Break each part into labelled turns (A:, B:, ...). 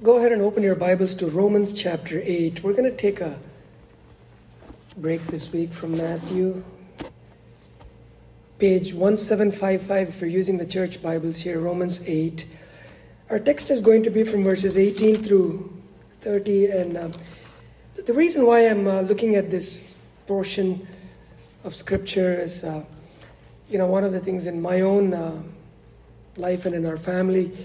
A: Go ahead and open your Bibles to Romans chapter 8. We're going to take a break this week from Matthew. Page 1755 if you're using the church Bibles here, Romans 8. Our text is going to be from verses 18 through 30. And the reason why I'm looking at this portion of Scripture is, one of the things in my own life and in our family,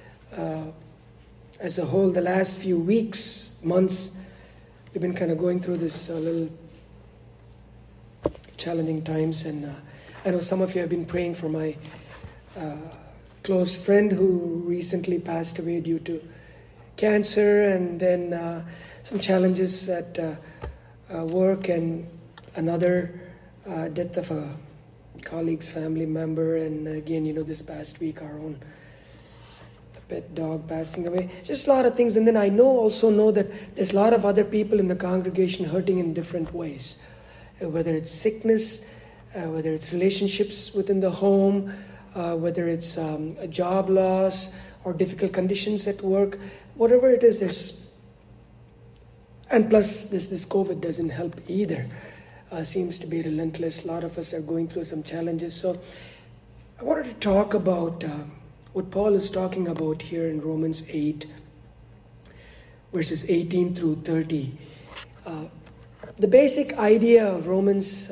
A: as a whole, the last few weeks, months, we've been kind of going through this little challenging times. And I know some of you have been praying for my close friend who recently passed away due to cancer, and then some challenges at work, and another death of a colleague's family member. And again, this past week, our own pet dog passing away. Just a lot of things. And then I also know that there's a lot of other people in the congregation hurting in different ways. Whether it's sickness, whether it's relationships within the home, whether it's a job loss or difficult conditions at work, whatever it is, there's... And plus, this COVID doesn't help either. Seems to be relentless. A lot of us are going through some challenges. So I wanted to talk about what Paul is talking about here in Romans 8, verses 18 through 30. The basic idea of Romans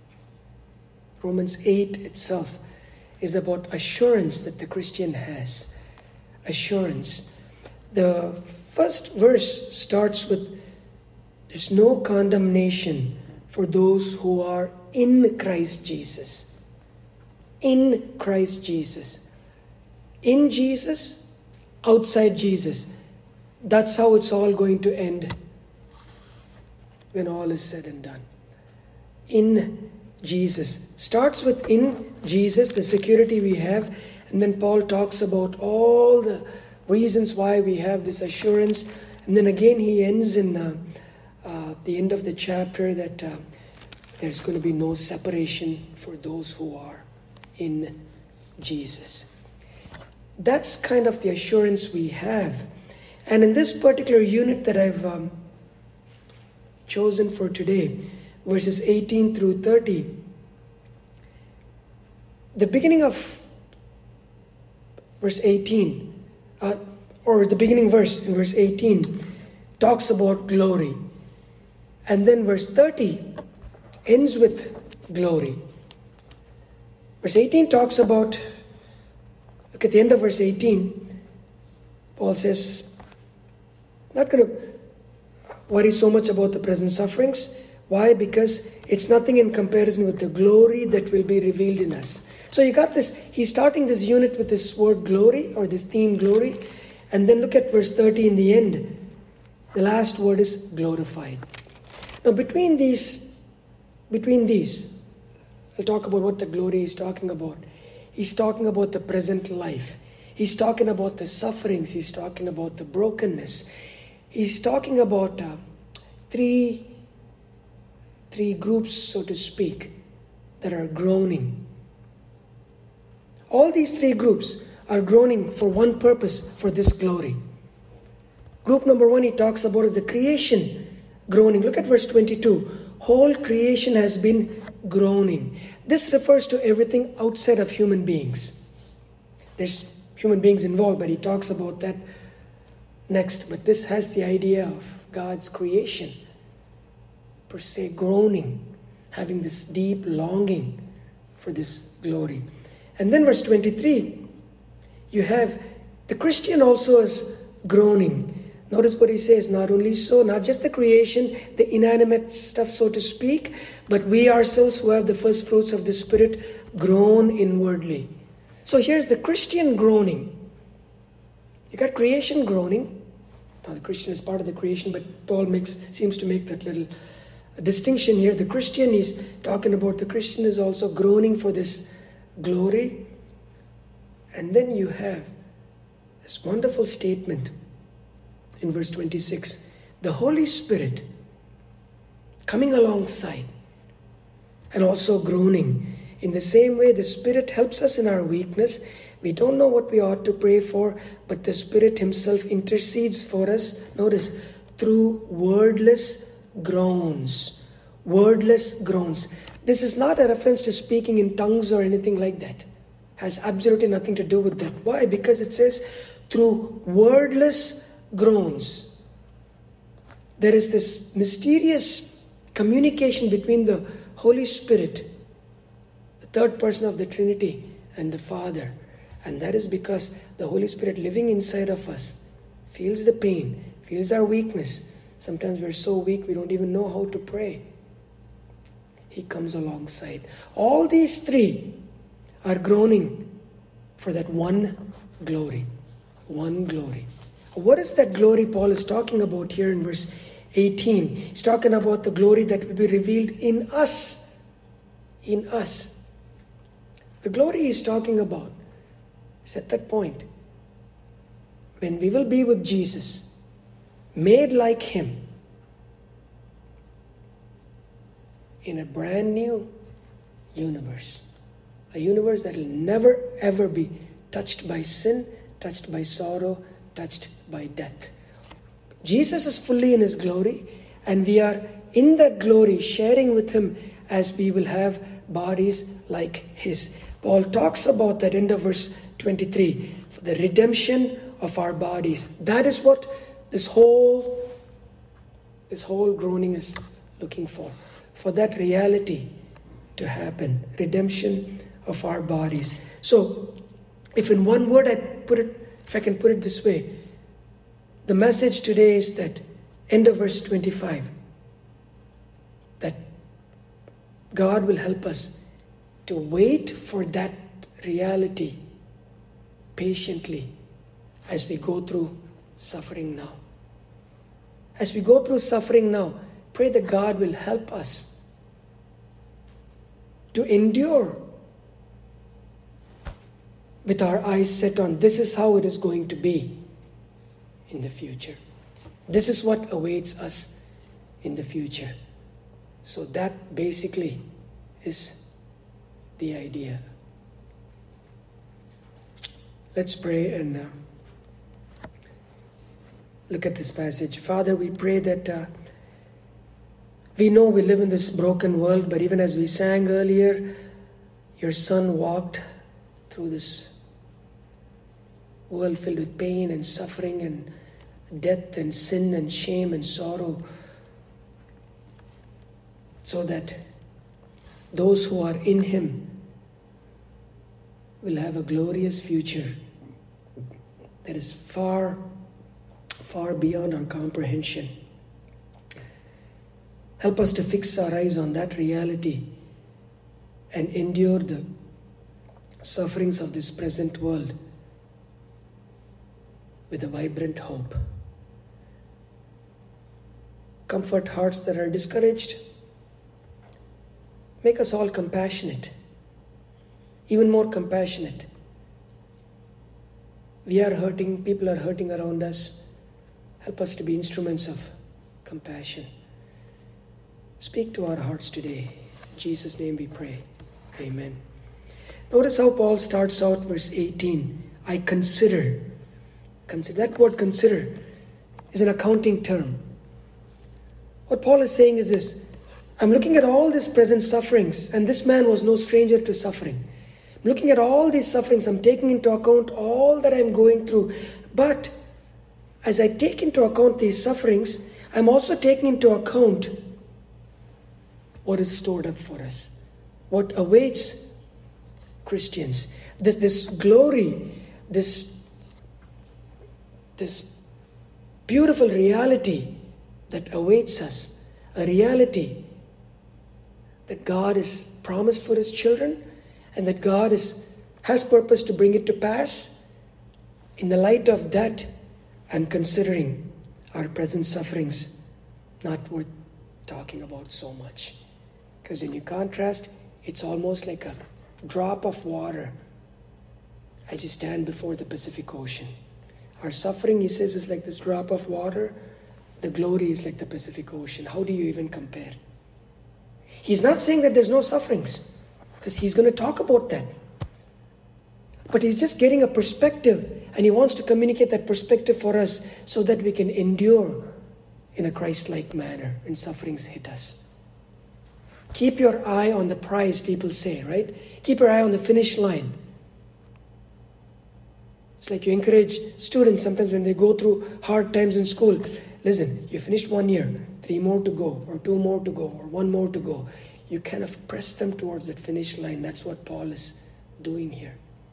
A: 8 itself is about assurance that the Christian has. Assurance. The first verse starts with, there's no condemnation for those who are in Christ Jesus. In Christ Jesus. In Jesus, outside Jesus. That's how it's all going to end when all is said and done. In Jesus. Starts with in Jesus, the security we have, and then Paul talks about all the reasons why we have this assurance. And then again he ends in the end of the chapter that there's going to be no separation for those who are in Jesus. That's kind of the assurance we have. And in this particular unit that I've chosen for today, verses 18 through 30, the beginning of verse 18, or the beginning verse in verse 18, talks about glory. And then verse 30 ends with glory. Verse 18 talks about, look at the end of verse 18, Paul says, not going to worry so much about the present sufferings. Why? Because it's nothing in comparison with the glory that will be revealed in us. So you got this, he's starting this unit with this word glory, or this theme glory. And then look at verse 30 in the end. The last word is glorified. Now between these, I'll talk about what the glory is talking about. He's talking about the present life. He's talking about the sufferings. He's talking about the brokenness. He's talking about three groups, so to speak, that are groaning. All these three groups are groaning for one purpose, for this glory. Group number one he talks about is the creation groaning. Look at verse 22. Whole creation has been groaning. This refers to everything outside of human beings. There's human beings involved, but he talks about that next. But this has the idea of God's creation, per se, groaning, having this deep longing for this glory. And then verse 23, you have the Christian also is groaning. Notice what he says, not only so, not just the creation, the inanimate stuff, so to speak, but we ourselves who have the first fruits of the Spirit groan inwardly. So here's the Christian groaning. You got creation groaning. Now the Christian is part of the creation, but Paul seems to make that little distinction here. The Christian, he's talking about the Christian is also groaning for this glory. And then you have this wonderful statement in verse 26. The Holy Spirit coming alongside and also groaning. In the same way, the Spirit helps us in our weakness, We don't know what we ought to pray for, but the Spirit Himself intercedes for us. Notice, through wordless groans. Wordless groans. This is not a reference to speaking in tongues or anything like that. Has absolutely nothing to do with that. Why? Because it says through wordless groans. There is this mysterious communication between the Holy Spirit, the third person of the Trinity, and the Father. And that is because the Holy Spirit living inside of us feels the pain, feels our weakness. Sometimes we're so weak we don't even know how to pray. He comes alongside. All these three are groaning for that one glory. One glory. What is that glory Paul is talking about here in verse 18? He's talking about the glory that will be revealed in us. In us. The glory he's talking about is at that point when we will be with Jesus, made like Him, in a brand new universe. A universe that will never ever be touched by sin, touched by sorrow, touched by death. Jesus is fully in His glory, and we are in that glory sharing with Him as we will have bodies like His. Paul talks about that in the verse 23. For the redemption of our bodies. That is what this whole groaning is looking for. For that reality to happen. Redemption of our bodies. So, if in one word if I can put it this way, the message today is that, end of verse 25, that God will help us to wait for that reality patiently as we go through suffering now. As we go through suffering now, pray that God will help us to endure with our eyes set on this is how it is going to be in the future. This is what awaits us in the future. So that basically is the idea. Let's pray and look at this passage. Father, we pray that we know we live in this broken world, but even as we sang earlier, your Son walked through this world filled with pain and suffering and death and sin and shame and sorrow, so that those who are in Him will have a glorious future that is far, far beyond our comprehension. Help us to fix our eyes on that reality and endure the sufferings of this present world with a vibrant hope. Comfort hearts that are discouraged. Make us all compassionate, even more compassionate. We are hurting, people are hurting around us. Help us to be instruments of compassion. Speak to our hearts today. In Jesus' name we pray. Amen. Notice how Paul starts out verse 18. I consider. That word consider is an accounting term. What Paul is saying is this: I'm looking at all these present sufferings, and this man was no stranger to suffering. I'm looking at all these sufferings, I'm taking into account all that I'm going through. But as I take into account these sufferings, I'm also taking into account what is stored up for us, what awaits Christians. This glory, this beautiful reality that awaits us, a reality that God has promised for His children, and that God has purpose to bring it to pass. In the light of that, I'm considering our present sufferings not worth talking about so much. Because when you contrast, it's almost like a drop of water as you stand before the Pacific Ocean. Our suffering, he says, is like this drop of water. The glory is like the Pacific Ocean. How do you even compare? He's not saying that there's no sufferings, because he's going to talk about that. But he's just getting a perspective, and he wants to communicate that perspective for us so that we can endure in a Christ-like manner when sufferings hit us. Keep your eye on the prize, people say, right? Keep your eye on the finish line. It's like you encourage students sometimes when they go through hard times in school. Listen, you finished 1 year, 3 more to go, or 2 more to go, or 1 more to go. You kind of press them towards that finish line. That's what Paul is doing here.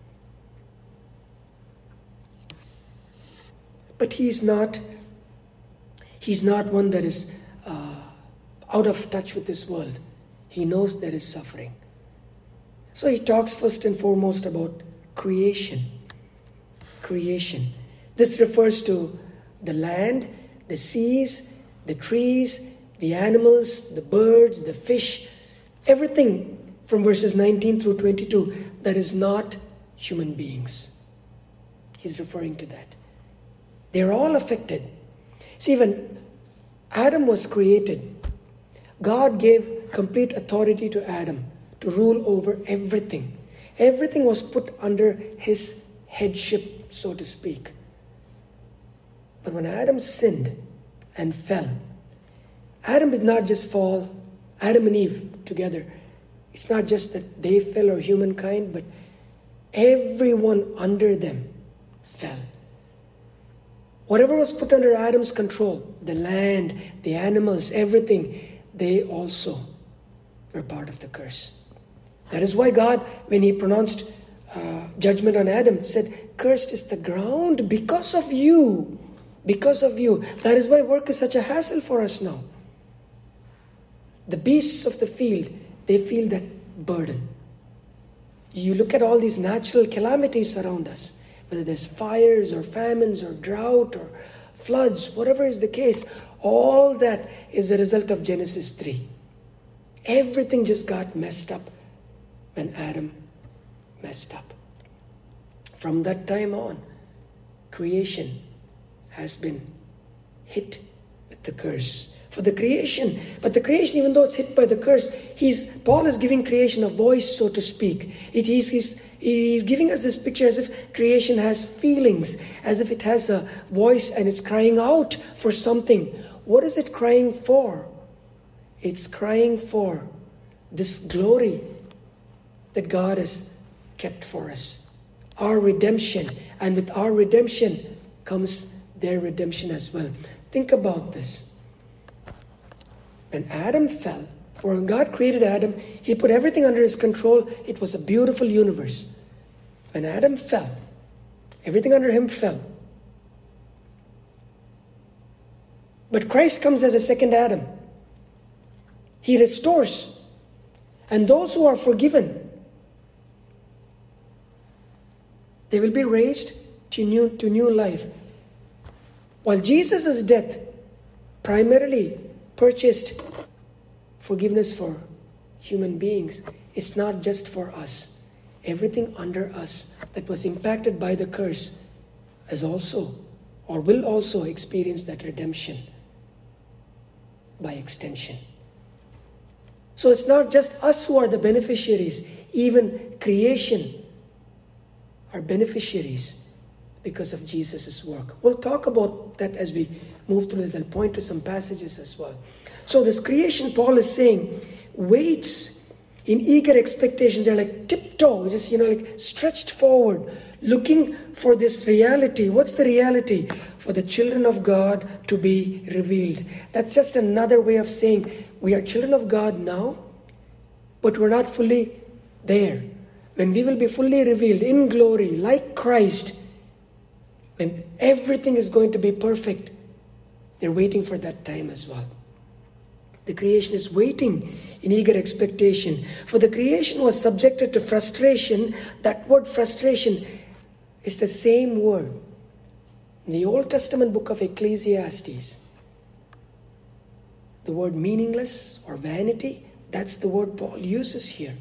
A: But he's not one that is out of touch with this world. He knows there is suffering. So he talks first and foremost about creation. Creation. This refers to the land, the seas, the trees, the animals, the birds, the fish, everything from verses 19 through 22 that is not human beings. He's referring to that. They're all affected. See, when Adam was created, God gave complete authority to Adam to rule over everything. Everything was put under his headship, so to speak. But when Adam sinned and fell, Adam did not just fall, Adam and Eve together. It's not just that they fell or humankind, but everyone under them fell. Whatever was put under Adam's control, the land, the animals, everything, they also were part of the curse. That is why God, when he pronounced judgment on Adam, said, "Cursed is the ground because of you." Because of you. That is why work is such a hassle for us now. The beasts of the field, they feel that burden. You look at all these natural calamities around us, whether there's fires or famines or drought or floods, whatever is the case, all that is a result of Genesis 3. Everything just got messed up when Adam messed up. From that time on, creation has been hit with the curse. But the creation, even though it's hit by the curse, Paul is giving creation a voice, so to speak. He's giving us this picture as if creation has feelings, as if it has a voice and it's crying out for something. What is it crying for? It's crying for this glory that God has kept for us. Our redemption. And with our redemption comes their redemption as well. Think about this. When Adam fell, or when God created Adam, he put everything under his control. It was a beautiful universe. When Adam fell, everything under him fell. But Christ comes as a second Adam. He restores. And those who are forgiven, they will be raised to new life. While Jesus' death primarily purchased forgiveness for human beings, it's not just for us. Everything under us that was impacted by the curse has also, or will also, experience that redemption by extension. So it's not just us who are the beneficiaries. Even creation are beneficiaries because of Jesus' work. We'll talk about that as we move through this. I'll point to some passages as well. So this creation, Paul is saying, waits in eager expectations. They're like tiptoe, just, like stretched forward, looking for this reality. What's the reality? For the children of God to be revealed. That's just another way of saying we are children of God now, but we're not fully there. When we will be fully revealed in glory, like Christ, when everything is going to be perfect, they're waiting for that time as well. The creation is waiting in eager expectation. For the creation was subjected to frustration. That word frustration is the same word in the Old Testament book of Ecclesiastes. The word meaningless or vanity, that's the word Paul uses here.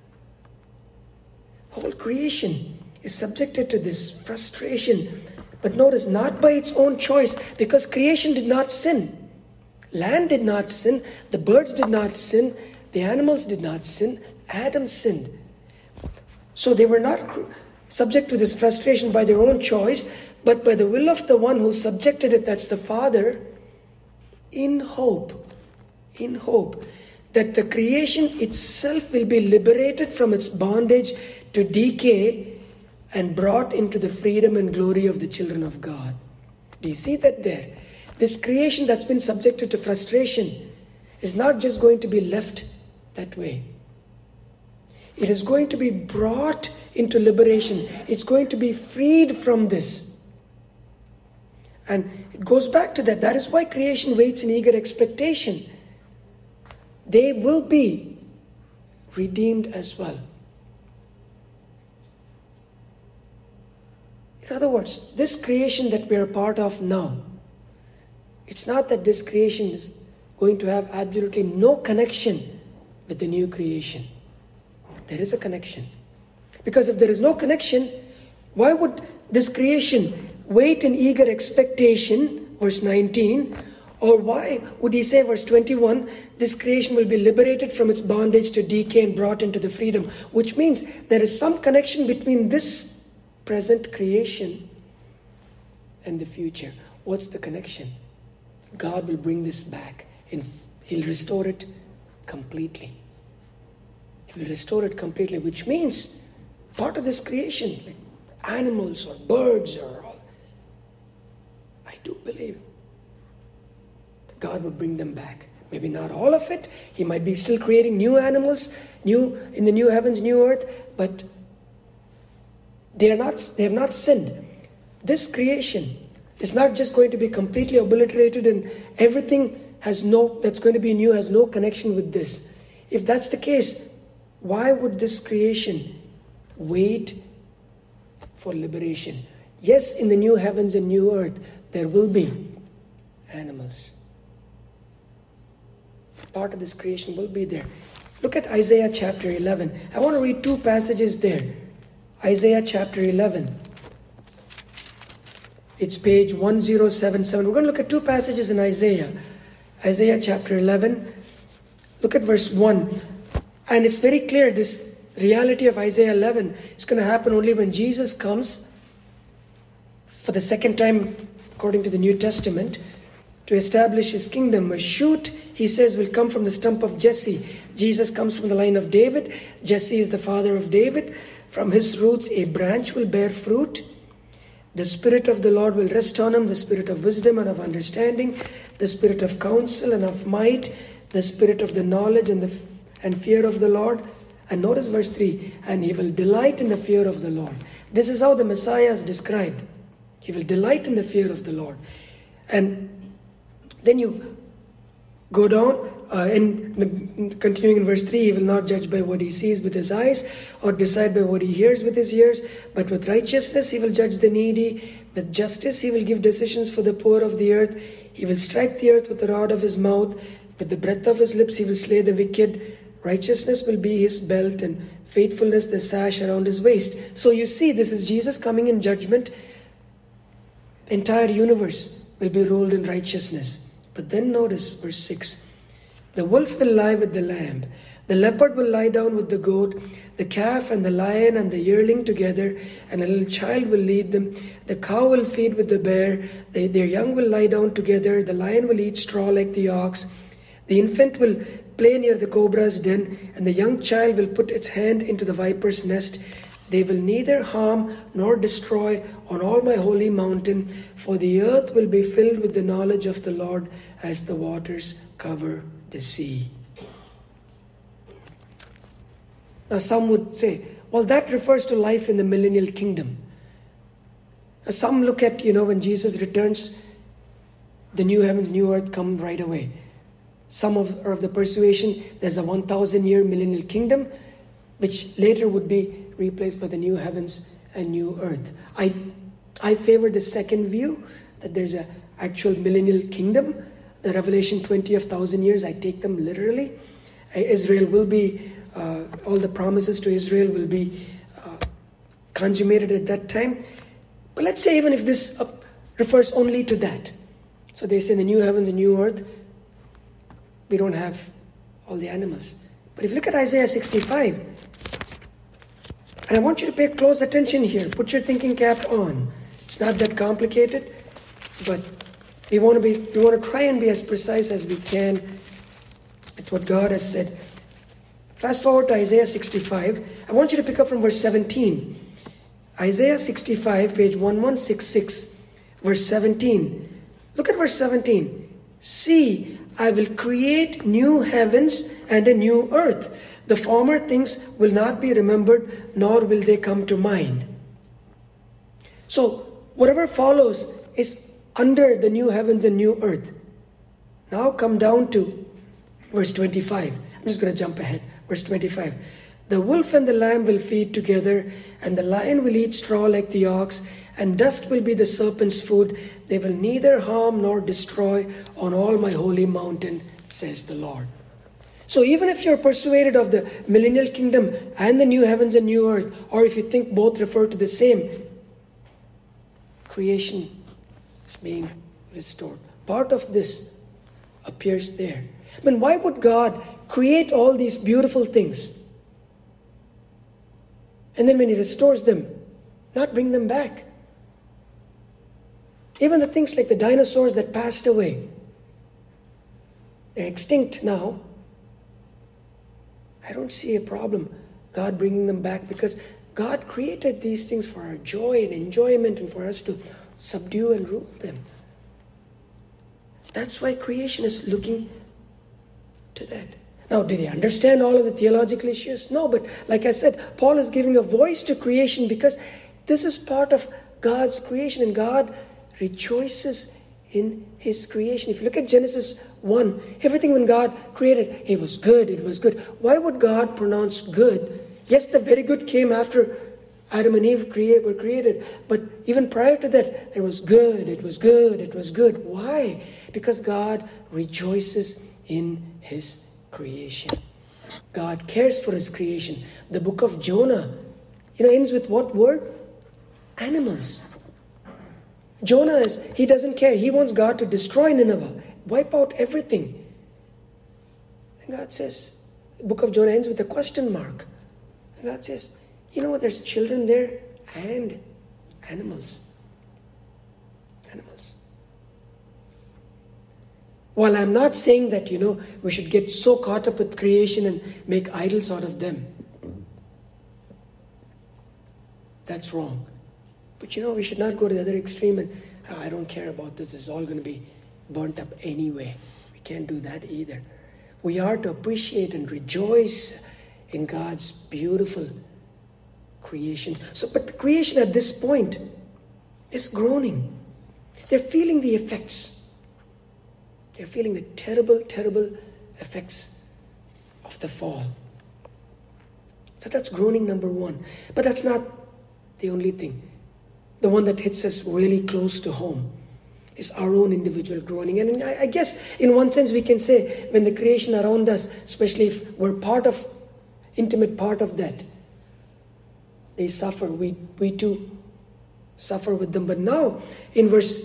A: Whole creation is subjected to this frustration. But notice, not by its own choice, because creation did not sin. Land did not sin. The birds did not sin. The animals did not sin. Adam sinned. So they were not subject to this frustration by their own choice, but by the will of the one who subjected it, that's the Father, in hope that the creation itself will be liberated from its bondage to decay and brought into the freedom and glory of the children of God. Do you see that there? This creation that's been subjected to frustration is not just going to be left that way. It is going to be brought into liberation. It's going to be freed from this. And it goes back to that. That is why creation waits in eager expectation. They will be redeemed as well. In other words, this creation that we are part of now, it's not that this creation is going to have absolutely no connection with the new creation. There is a connection. Because if there is no connection, why would this creation wait in eager expectation, verse 19, or why would he say, verse 21, this creation will be liberated from its bondage to decay and brought into the freedom, which means there is some connection between this present creation and the future. What's the connection? God will bring this back and he'll restore it completely. He will restore it completely, which means part of this creation, like animals or birds or all, I do believe that God would bring them back. Maybe not all of it. He might be still creating new animals, new in the new heavens, new earth, but they have not sinned. This creation is not just going to be completely obliterated and everything that's going to be new has no connection with this. If that's the case, why would this creation wait for liberation? Yes, in the new heavens and new earth, there will be animals. Part of this creation will be there. Look at Isaiah chapter 11. I want to read two passages there. Isaiah chapter 11. It's page 1077. We're going to look at two passages in Isaiah. Isaiah chapter 11. Look at verse 1. And it's very clear, this reality of Isaiah 11 is going to happen only when Jesus comes for the second time, according to the New Testament, to establish his kingdom. A shoot, he says, will come from the stump of Jesse. Jesus comes from the line of David. Jesse is the father of David. From his roots, a branch will bear fruit. The Spirit of the Lord will rest on him, the Spirit of wisdom and of understanding, the Spirit of counsel and of might, the Spirit of the knowledge and fear of the Lord. And notice verse 3, and he will delight in the fear of the Lord. This is how the Messiah is described. He will delight in the fear of the Lord. And then you go down, and continuing in verse 3, he will not judge by what he sees with his eyes or decide by what he hears with his ears, but with righteousness he will judge the needy. With justice he will give decisions for the poor of the earth. He will strike the earth with the rod of his mouth. With the breath of his lips he will slay the wicked. Righteousness will be his belt and faithfulness the sash around his waist. So you see, this is Jesus coming in judgment. The entire universe will be ruled in righteousness. But then notice verse 6. The wolf will lie with the lamb. The leopard will lie down with the goat. The calf and the lion and the yearling together, and a little child will lead them. The cow will feed with the bear. Their young will lie down together. The lion will eat straw like the ox. The infant will play near the cobra's den, and the young child will put its hand into the viper's nest. They will neither harm nor destroy on all my holy mountain, for the earth will be filled with the knowledge of the Lord as the waters cover the sea. Now some would say, well, that refers to life in the millennial kingdom. Now some look at, when Jesus returns, the new heavens, new earth come right away. Some of the persuasion, there's a 1,000-year millennial kingdom, which later would be replaced by the new heavens and new earth. I favor the second view, that there's an actual millennial kingdom. The Revelation 20 of 1,000 years, I take them literally. Israel will be, all the promises to Israel will be consummated at that time. But let's say even if this refers only to that. So they say the new heavens and new earth, we don't have all the animals. But if you look at Isaiah 65, And I want you to pay close attention here. Put your thinking cap on. It's not that complicated, but we want to try and be as precise as we can with what God has said. Fast forward to Isaiah 65. I want you to pick up from verse 17. Isaiah 65, page 1166, verse 17. Look at verse 17. See, I will create new heavens and a new earth. The former things will not be remembered, nor will they come to mind. So, whatever follows is under the new heavens and new earth. Now come down to verse 25. I'm just going to jump ahead. Verse 25. The wolf and the lamb will feed together, and the lion will eat straw like the ox, and dust will be the serpent's food. They will neither harm nor destroy on all my holy mountain, says the Lord. So even if you're persuaded of the millennial kingdom and the new heavens and new earth, or if you think both refer to the same, creation is being restored. Part of this appears there. I mean, why would God create all these beautiful things? And then when He restores them, not bring them back. Even the things like the dinosaurs that passed away, they're extinct now. I don't see a problem God bringing them back, because God created these things for our joy and enjoyment and for us to subdue and rule them. That's why creation is looking to that. Now, did he understand all of the theological issues? No, but like I said, Paul is giving a voice to creation because this is part of God's creation, and God rejoices in His creation. If you look at Genesis 1, everything when God created, it was good, it was good. Why would God pronounce good? Yes, the very good came after Adam and Eve were created, but even prior to that, there was good, it was good, it was good. Why? Because God rejoices in His creation. God cares for His creation. The book of Jonah, ends with what word? Animals. Jonah he doesn't care. He wants God to destroy Nineveh, wipe out everything. And God says, the book of Jonah ends with a question mark. And God says, you know what, there's children there and animals. Animals. While I'm not saying that, we should get so caught up with creation and make idols out of them. That's wrong. But we should not go to the other extreme and, I don't care about this. It's all going to be burnt up anyway. We can't do that either. We are to appreciate and rejoice in God's beautiful creations. But the creation at this point is groaning. They're feeling the effects. They're feeling the terrible, terrible effects of the fall. So that's groaning number one. But that's not the only thing. The one that hits us really close to home is our own individual groaning. And I guess in one sense we can say when the creation around us, especially if we're intimate part of that, they suffer. We too suffer with them. But now in verse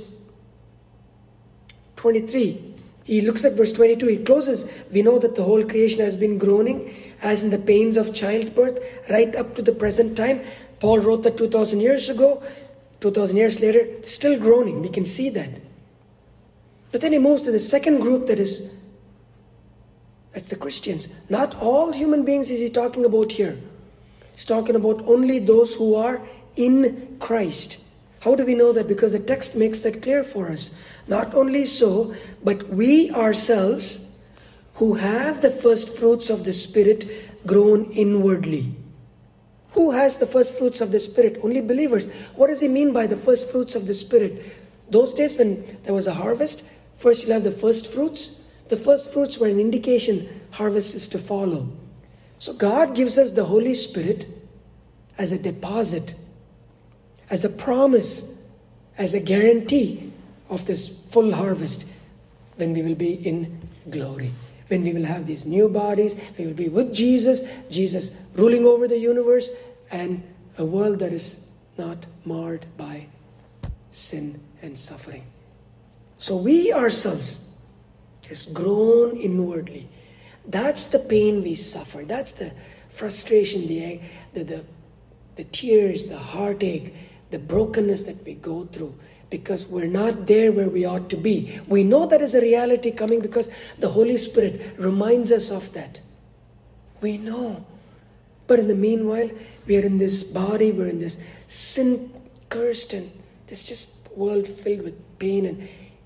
A: 23, he looks at verse 22, he closes, we know that the whole creation has been groaning as in the pains of childbirth right up to the present time. Paul wrote that 2,000 years ago. 2,000 years later, still groaning. We can see that. But then he moves to the second group that's the Christians. Not all human beings is he talking about here. He's talking about only those who are in Christ. How do we know that? Because the text makes that clear for us. Not only so, but we ourselves who have the first fruits of the Spirit groan inwardly. Who has the first fruits of the Spirit? Only believers. What does he mean by the first fruits of the Spirit? Those days when there was a harvest, first you'll have the first fruits. The first fruits were an indication harvest is to follow. So God gives us the Holy Spirit as a deposit, as a promise, as a guarantee of this full harvest when we will be in glory. When we will have these new bodies, we will be with Jesus ruling over the universe, and a world that is not marred by sin and suffering. So we ourselves just groan inwardly. That's the pain we suffer. That's the frustration, the the tears, the heartache, the brokenness that we go through, because we're not there where we ought to be. We know that is a reality coming because the Holy Spirit reminds us of that. We know. But in the meanwhile, we are in this body, we're in this sin-cursed and this just world filled with pain, and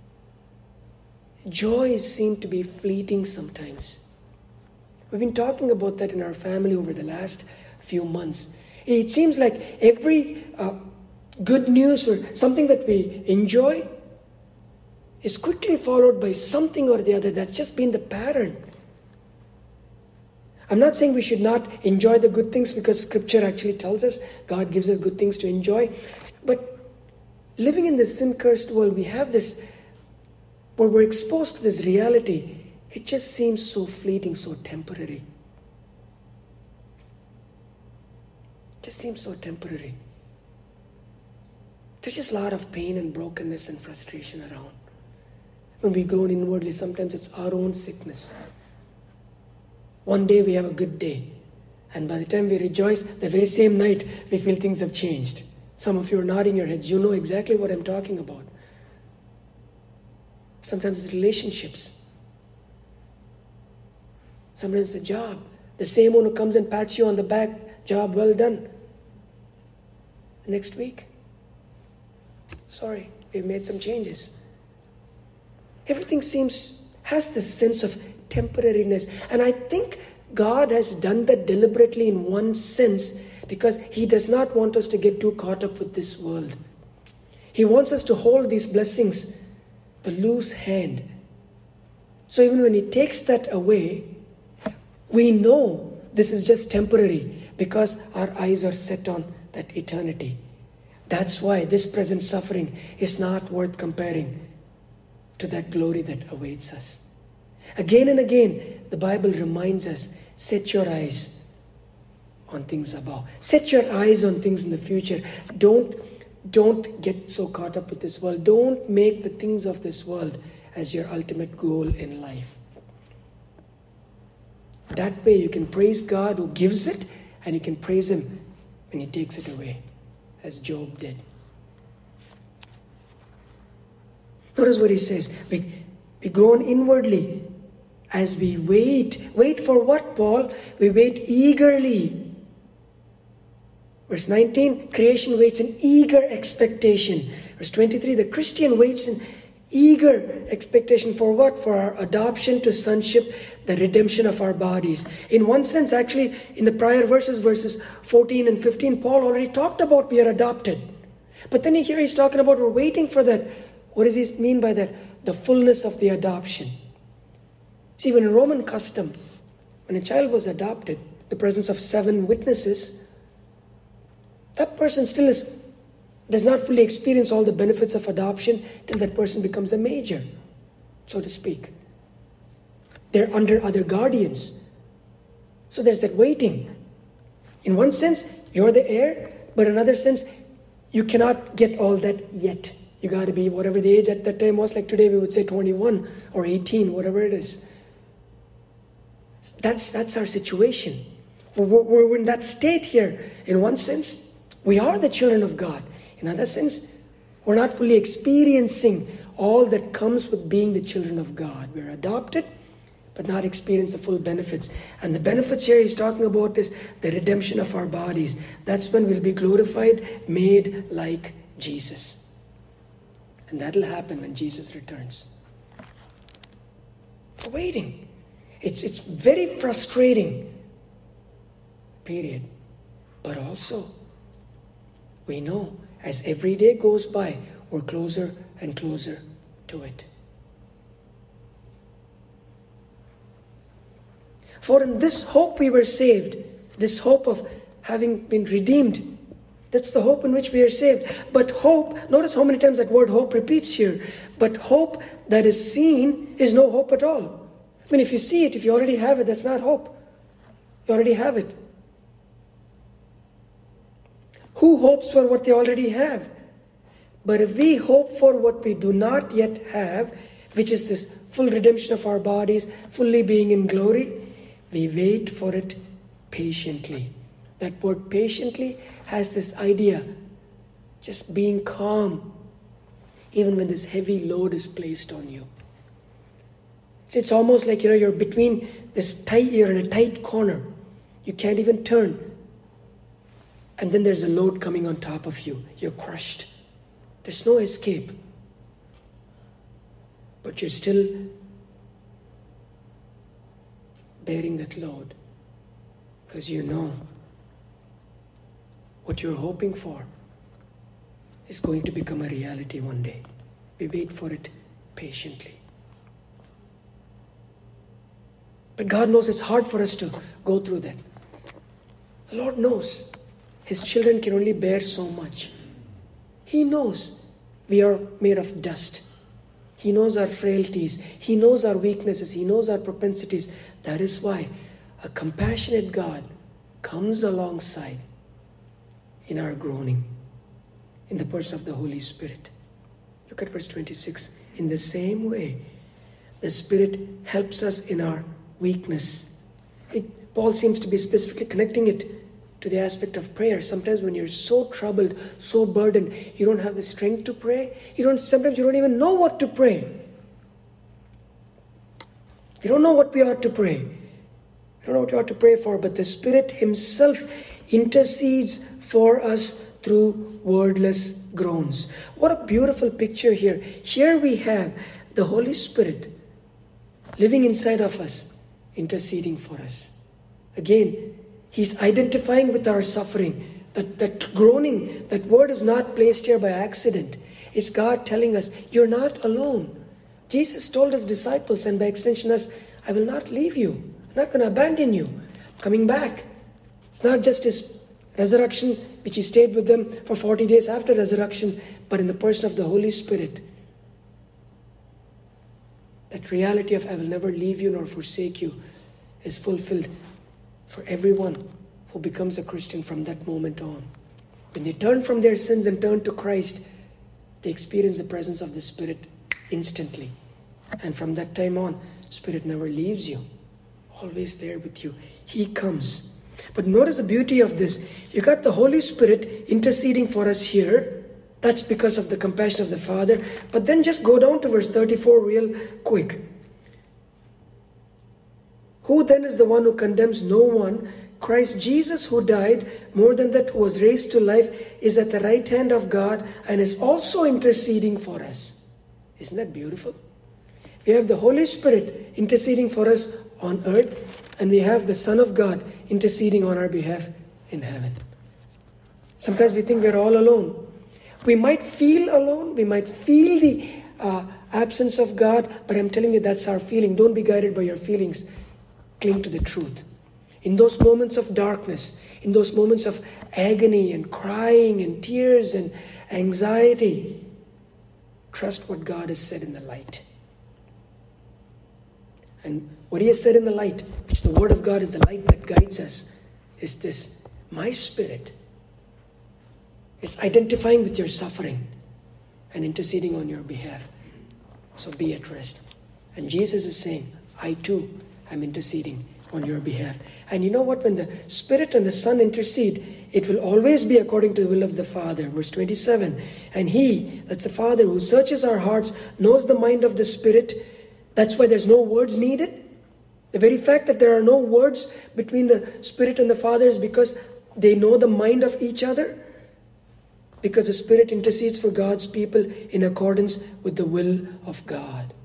A: joys seem to be fleeting sometimes. We've been talking about that in our family over the last few months. It seems like every good news or something that we enjoy is quickly followed by something or the other. That's just been the pattern. I'm not saying we should not enjoy the good things, because Scripture actually tells us God gives us good things to enjoy. But living in this sin-cursed world, we have this, where we're exposed to this reality. It just seems so fleeting, so temporary. It just seems so temporary. There's just a lot of pain and brokenness and frustration around. When we groan inwardly, sometimes it's our own sickness. One day we have a good day, and by the time we rejoice, the very same night we feel things have changed. Some of you are nodding your heads. You know exactly what I'm talking about. Sometimes it's relationships. Sometimes it's a job. The same one who comes and pats you on the back, job well done. The next week, sorry, we've made some changes. Everything has this sense of temporariness. And I think God has done that deliberately in one sense, because He does not want us to get too caught up with this world. He wants us to hold these blessings, the loose hand. So even when He takes that away, we know this is just temporary, because our eyes are set on that eternity. That's why this present suffering is not worth comparing to that glory that awaits us. Again and again, the Bible reminds us, set your eyes on things above. Set your eyes on things in the future. Don't get so caught up with this world. Don't make the things of this world as your ultimate goal in life. That way you can praise God who gives it, and you can praise Him when He takes it away, as Job did. Notice what he says. We groan inwardly as we wait. Wait for what, Paul? We wait eagerly. Verse 19, creation waits in eager expectation. Verse 23, the Christian waits in eager expectation for what? For our adoption to sonship, the redemption of our bodies. In one sense, actually, in the prior verses 14 and 15, Paul already talked about we are adopted. But then here he's talking about we're waiting for that. What does he mean by that? The fullness of the adoption. See, when in Roman custom, when a child was adopted, the presence of 7 witnesses, that person still does not fully experience all the benefits of adoption till that person becomes a major, so to speak. They're under other guardians. So there's that waiting. In one sense, you're the heir, but in another sense, you cannot get all that yet. You got to be whatever the age at that time was. Like today, we would say 21 or 18, whatever it is. That's our situation. We're in that state here. In one sense, we are the children of God. In another sense, we're not fully experiencing all that comes with being the children of God. We're adopted, but not experience the full benefits. And the benefits here he's talking about is the redemption of our bodies. That's when we'll be glorified, made like Jesus. And that'll happen when Jesus returns. Waiting. It's very frustrating. Period. But also, we know as every day goes by, we're closer and closer to it. For in this hope we were saved. This hope of having been redeemed. That's the hope in which we are saved. But hope, notice how many times that word hope repeats here. But hope that is seen is no hope at all. I mean, if you see it, if you already have it, that's not hope. You already have it. Who hopes for what they already have? But if we hope for what we do not yet have, which is this full redemption of our bodies, fully being in glory, we wait for it patiently. That word patiently has this idea, just being calm, even when this heavy load is placed on you. It's almost like, you're between you're in a tight corner. You can't even turn. And then there's a load coming on top of you. You're crushed. There's no escape. But you're still bearing that load because you know what you're hoping for is going to become a reality one day. We wait for it patiently. But God knows it's hard for us to go through that. The Lord knows His children can only bear so much. He knows we are made of dust. He knows our frailties. He knows our weaknesses. He knows our propensities. That is why a compassionate God comes alongside in our groaning, in the person of the Holy Spirit. Look at verse 26. In the same way, the Spirit helps us in our weakness. Paul seems to be specifically connecting it to the aspect of prayer. Sometimes when you're so troubled, so burdened, you don't have the strength to pray. Sometimes you don't even know what to pray. You don't know what we ought to pray. You don't know what we ought to pray for, but the Spirit Himself intercedes for us through wordless groans. What a beautiful picture here. Here we have the Holy Spirit living inside of us, interceding for us. Again, He's identifying with our suffering. That groaning, that word is not placed here by accident. It's God telling us, you're not alone. Jesus told His disciples, and by extension us, I will not leave you. I'm not going to abandon you. I'm coming back. It's not just His resurrection, which He stayed with them for 40 days after resurrection, but in the person of the Holy Spirit. That reality of I will never leave you nor forsake you is fulfilled for everyone who becomes a Christian from that moment on. When they turn from their sins and turn to Christ, they experience the presence of the Spirit instantly. And from that time on, Spirit never leaves you. Always there with you. He comes. But notice the beauty of this. You got the Holy Spirit interceding for us here. That's because of the compassion of the Father. But then just go down to verse 34 real quick. Who then is the one who condemns? No one. Christ Jesus, who died, more than that, who was raised to life, is at the right hand of God and is also interceding for us. Isn't that beautiful? We have the Holy Spirit interceding for us on earth, and we have the Son of God interceding on our behalf in heaven. Sometimes we think we're all alone. We might feel alone. We might feel the absence of God, but I'm telling you, that's our feeling. Don't be guided by your feelings. Cling to the truth. In those moments of darkness, in those moments of agony and crying and tears and anxiety, trust what God has said in the light. And what He has said in the light, which the Word of God is the light that guides us, is this: my Spirit is identifying with your suffering and interceding on your behalf. So be at rest. And Jesus is saying, I too am interceding on your behalf. And you know what? When the Spirit and the Son intercede, it will always be according to the will of the Father. Verse 27. And He, that's the Father who searches our hearts, knows the mind of the Spirit. That's why there's no words needed. The very fact that there are no words between the Spirit and the Father is because they know the mind of each other. Because the Spirit intercedes for God's people in accordance with the will of God.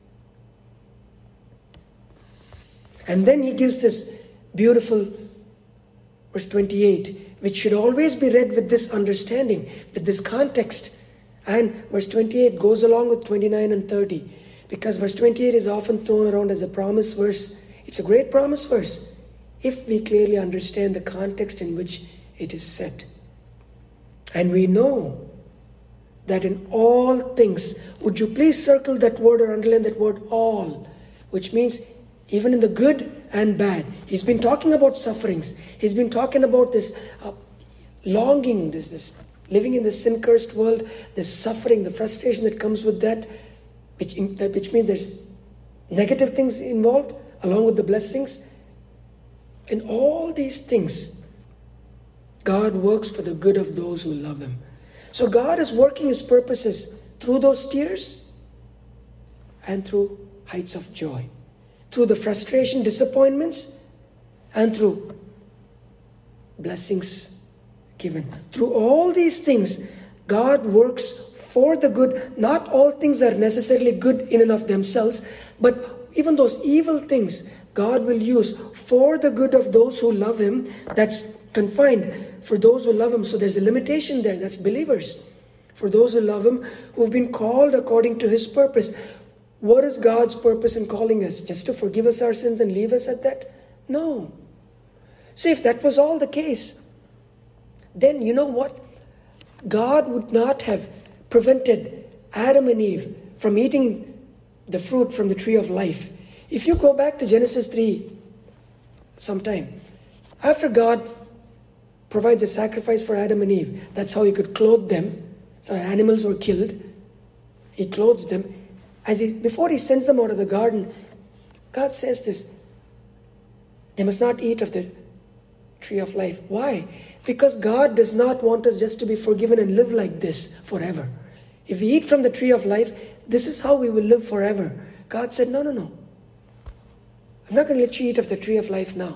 A: And then He gives this beautiful verse 28, which should always be read with this understanding, with this context. And verse 28 goes along with 29 and 30. Because verse 28 is often thrown around as a promise verse. It's a great promise verse if we clearly understand the context in which it is set. And we know that in all things, would you please circle that word or underline that word all, which means even in the good and bad. He's been talking about sufferings. He's been talking about this longing, this living in this sin-cursed world, this suffering, the frustration that comes with that, which means there's negative things involved along with the blessings. And all these things, God works for the good of those who love Him. So God is working His purposes through those tears and through heights of joy, through the frustration, disappointments, and through blessings given. Through all these things, God works for the good. Not all things are necessarily good in and of themselves, but even those evil things, God will use for the good of those who love Him. That's confined for those who love Him. So there's a limitation there. That's believers. For those who love Him, who've been called according to His purpose. What is God's purpose in calling us? Just to forgive us our sins and leave us at that? No. See, if that was all the case, then you know what? God would not have prevented Adam and Eve from eating the fruit from the tree of life. If you go back to Genesis 3 sometime, after God provides a sacrifice for Adam and Eve, that's how He could clothe them. So animals were killed. He clothes them. Before He sends them out of the garden, God says this: they must not eat of the tree of life. Why? Because God does not want us just to be forgiven and live like this forever. If we eat from the tree of life, this is how we will live forever. God said, no. I'm not going to let you eat of the tree of life now.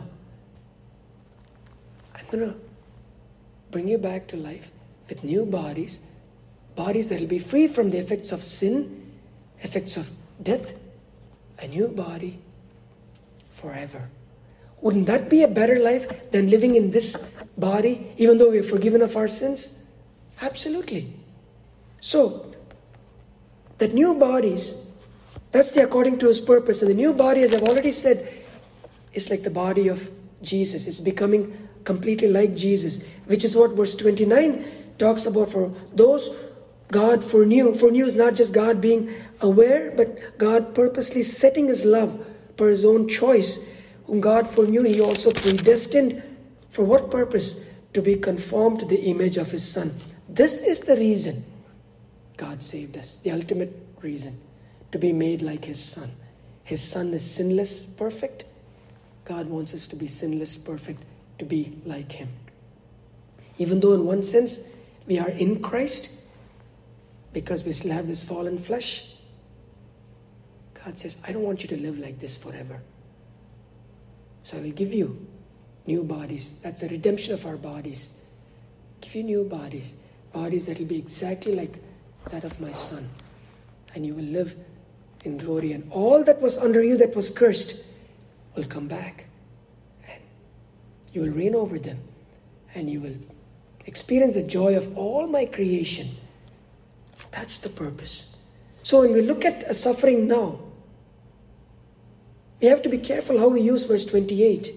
A: I'm going to bring you back to life with new bodies that will be free from the effects of sin, effects of death, a new body forever. Wouldn't that be a better life than living in this body, even though we are forgiven of our sins? Absolutely. So, that new bodies, that's the according to His purpose. And the new body, as I've already said, is like the body of Jesus. It's becoming completely like Jesus, which is what verse 29 talks about. For those God foreknew. Foreknew is not just God being aware, but God purposely setting His love for His own choice. Whom God foreknew, He also predestined. For what purpose? To be conformed to the image of His Son. This is the reason God saved us. The ultimate reason. To be made like His Son. His Son is sinless, perfect. God wants us to be sinless, perfect, to be like Him. Even though in one sense we are in Christ, because we still have this fallen flesh, God says, I don't want you to live like this forever. So I will give you new bodies. That's the redemption of our bodies. Give you new bodies. Bodies that will be exactly like that of my Son. And you will live in glory. And all that was under you that was cursed will come back. And you will reign over them. And you will experience the joy of all my creation. That's the purpose. So when we look at a suffering now, we have to be careful how we use verse 28.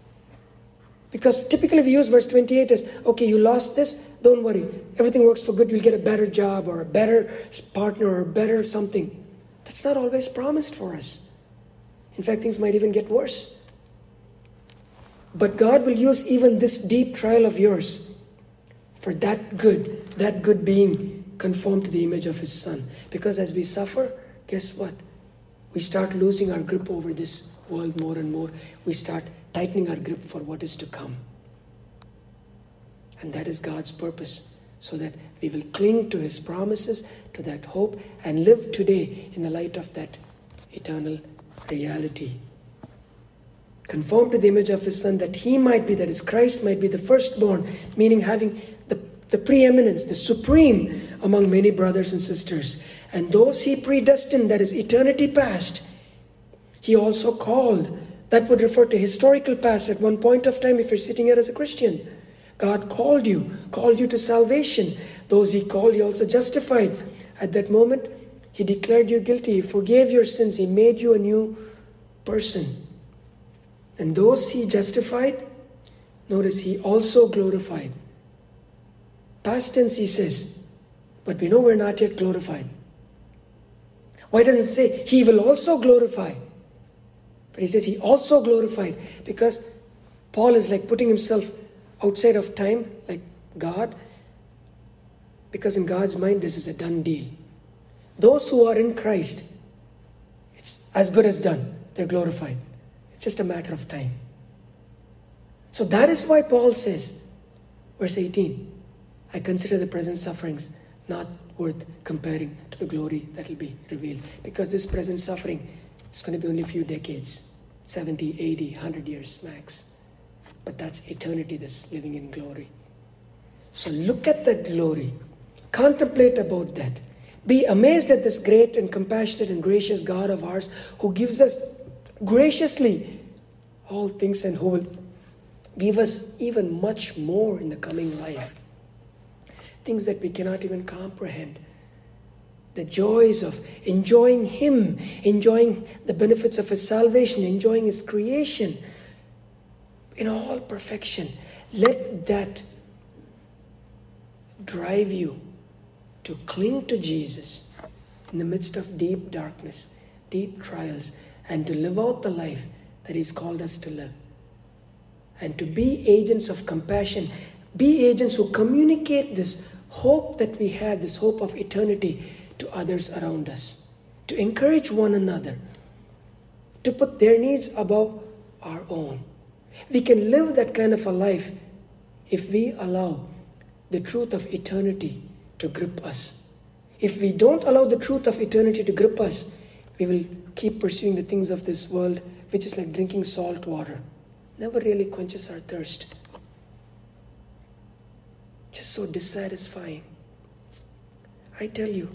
A: Because typically we use verse 28 as, okay, you lost this, don't worry. Everything works for good. You'll get a better job or a better partner or a better something. That's not always promised for us. In fact, things might even get worse. But God will use even this deep trial of yours for that good being conformed to the image of His Son. Because as we suffer, guess what? We start losing our grip over this world more and more. We start tightening our grip for what is to come. And that is God's purpose, so that we will cling to His promises, to that hope, and live today in the light of that eternal reality. Conformed to the image of His Son, that He might be, that is Christ might be the firstborn, meaning having the preeminence, the supreme among many brothers and sisters. And those He predestined, that is eternity past, He also called. That would refer to historical past. At one point of time, if you're sitting here as a Christian, God called you to salvation. Those He called, He also justified. At that moment, He declared you guilty. He forgave your sins. He made you a new person. And those He justified, notice He also glorified. Past tense He says, but we know we're not yet glorified. Why doesn't it say He will also glorify? But He says He also glorified, because Paul is like putting himself outside of time, like God, because in God's mind this is a done deal. Those who are in Christ, it's as good as done. They're glorified. It's just a matter of time. So that is why Paul says, Verse 18, I consider the present sufferings not worth comparing to the glory that will be revealed. Because this present suffering is going to be only a few decades, 70, 80, 100 years max. But that's eternity, this living in glory. So look at that glory. Contemplate about that. Be amazed at this great and compassionate and gracious God of ours who gives us graciously all things and who will give us even much more in the coming life. Things that we cannot even comprehend. The joys of enjoying Him, enjoying the benefits of His salvation, enjoying His creation in all perfection. Let that drive you to cling to Jesus in the midst of deep darkness, deep trials, and to live out the life that He's called us to live. And to be agents of compassion, be agents who communicate this hope that we have, this hope of eternity to others around us. To encourage one another, to put their needs above our own. We can live that kind of a life if we allow the truth of eternity to grip us. If we don't allow the truth of eternity to grip us, we will keep pursuing the things of this world, which is like drinking salt water. Never really quenches our thirst. Just so dissatisfying. I tell you,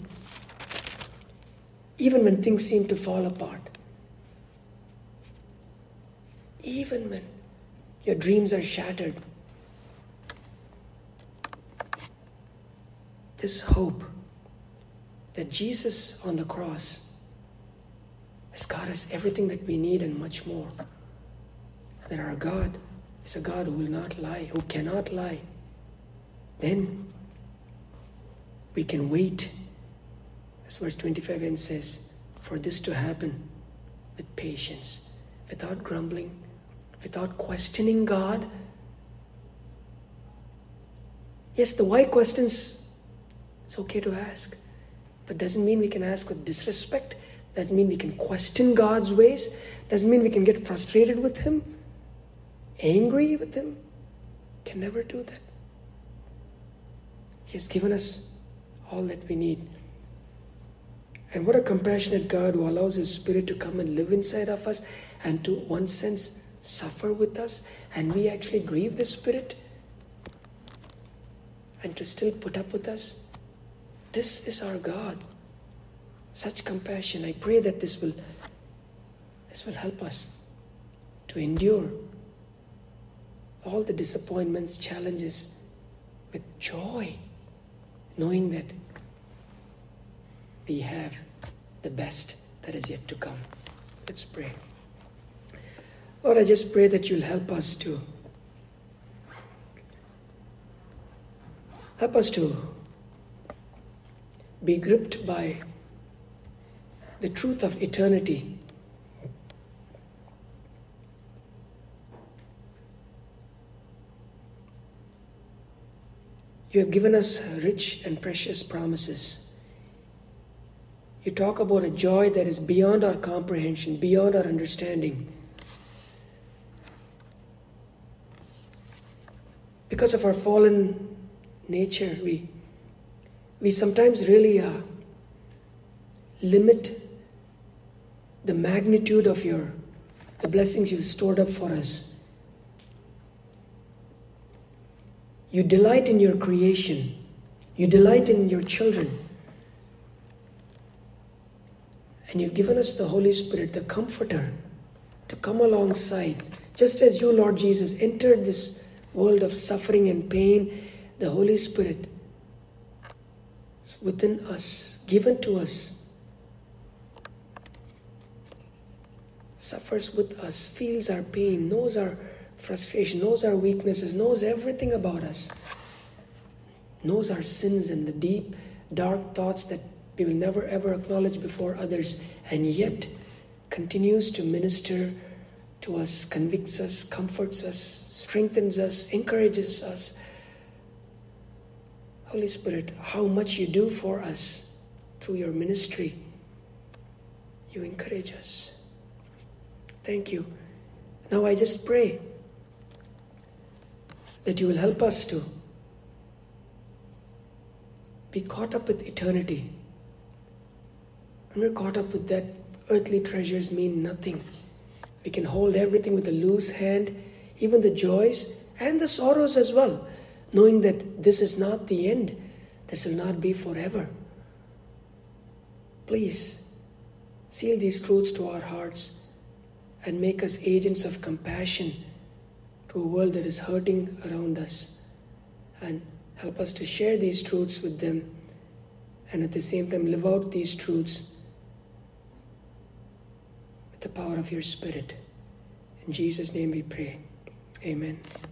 A: even when things seem to fall apart, even when your dreams are shattered, this hope that Jesus on the cross has got us everything that we need and much more. That our God is a God who will not lie, who cannot lie. Then we can wait, as verse 25 ends says, for this to happen with patience, without grumbling, without questioning God. Yes, the why questions, it's okay to ask, but doesn't mean we can ask with disrespect, doesn't mean we can question God's ways, doesn't mean we can get frustrated with Him, angry with Him. Can never do that. He has given us all that we need. And what a compassionate God who allows His Spirit to come and live inside of us and to one sense suffer with us, and we actually grieve the Spirit and to still put up with us. This is our God. Such compassion. I pray that this will help us to endure all the disappointments, challenges with joy, knowing that we have the best that is yet to come. Let's pray. Lord, I just pray that you'll help us to be gripped by the truth of eternity. You have given us rich and precious promises. You talk about a joy that is beyond our comprehension, beyond our understanding. Because of our fallen nature, we sometimes really limit the magnitude of the blessings you've stored up for us. You delight in your creation. You delight in your children. And you've given us the Holy Spirit, the Comforter, to come alongside. Just as you, Lord Jesus, entered this world of suffering and pain, the Holy Spirit is within us, given to us, suffers with us, feels our pain, knows our frustration, knows our weaknesses, knows everything about us, knows our sins and the deep, dark thoughts that we will never ever acknowledge before others, and yet continues to minister to us, convicts us, comforts us, strengthens us, encourages us. Holy Spirit, how much you do for us through your ministry. You encourage us. Thank you. Now I just pray that you will help us to be caught up with eternity. When we're caught up with that, earthly treasures mean nothing. We can hold everything with a loose hand, even the joys and the sorrows as well, knowing that this is not the end. This will not be forever. Please, seal these truths to our hearts and make us agents of compassion to a world that is hurting around us. And help us to share these truths with them, and at the same time live out these truths with the power of your Spirit. In Jesus' name we pray. Amen.